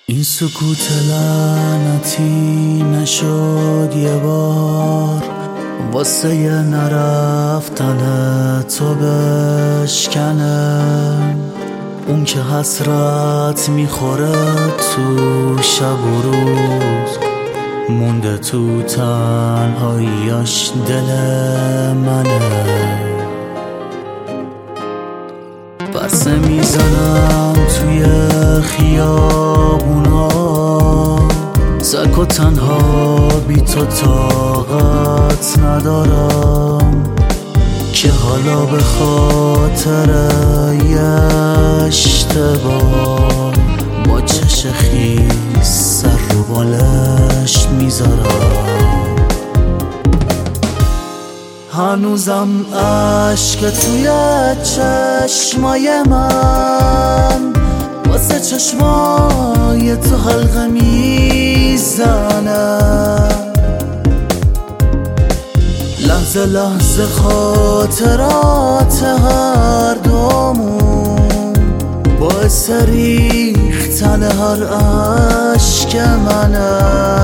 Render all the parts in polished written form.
این سکوت لعنتی نشد یه بار واسه یه نرفتن تو بشکنم، اون که حسرت میخوره تو شب و روز، مونده تو تنهاییاش دل منه. بسه میزنم توی خیابونا، سک و تنها بی تو طاقت ندارم، که حالا به خاطر یه اشتباه با چش خیس سر رو بالش میذارم. هنوزم عشق توی چشمای من واسه چشمای تو حلقه میزنه، لحظه لحظه خاطرات هر دومون باعث ریختن هر عشق منه.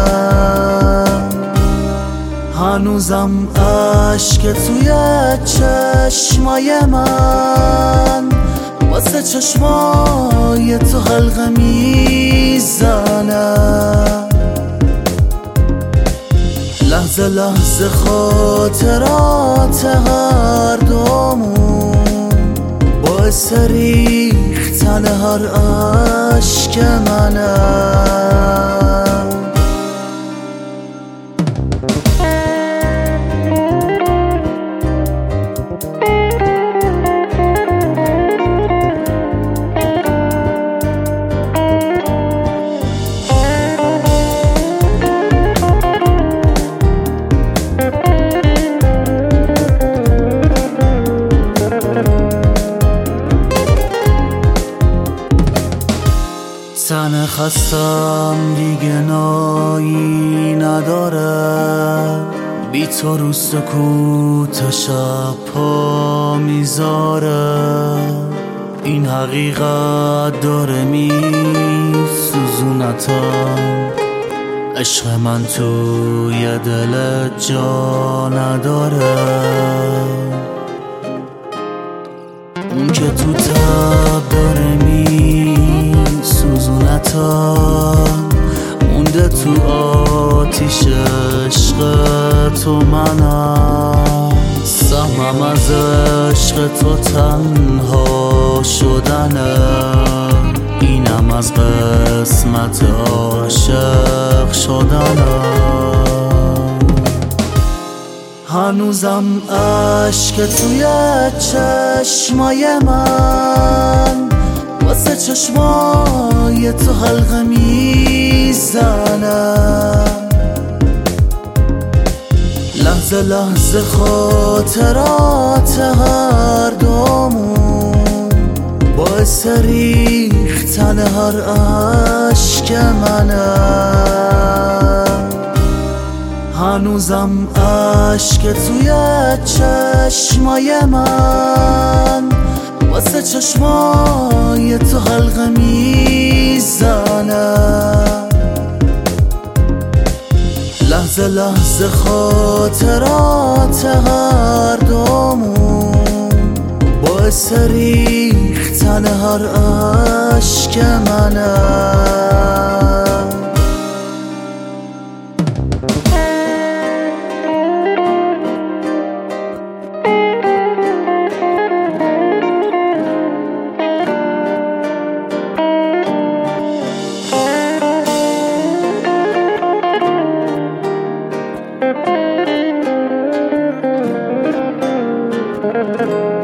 هنوزم عشق توی چشمای من واسه چشمای تو حلقه میزنه، لحظه لحظه خاطرات هر دومون باعث ریختن هر عشق منه. تن خستم دیگه نایی نداره، بی تو رو سکوت شب پا میذاره، این حقیقت داره میسوزونتم، عشق من توی دل جا نداره، اون که تو تب داره سوزونتم، مونده تو آتیش عشق تو منم، سهمم از عشق تو تنها شدنه، اینم از قسمت عاشق شدنه. هنوزم عشق توی چشمای من واسه چشمای تو حلقه میزنه، لحظه لحظه خاطرات هر دومون باعث ریختن هر عشق منه. هنوزم عشق توی چشمای من واسه چشمای تو حلقه میزنه، لحظه لحظه خاطرات هر دومون باعث ریختن هر عشق منه. Thank you.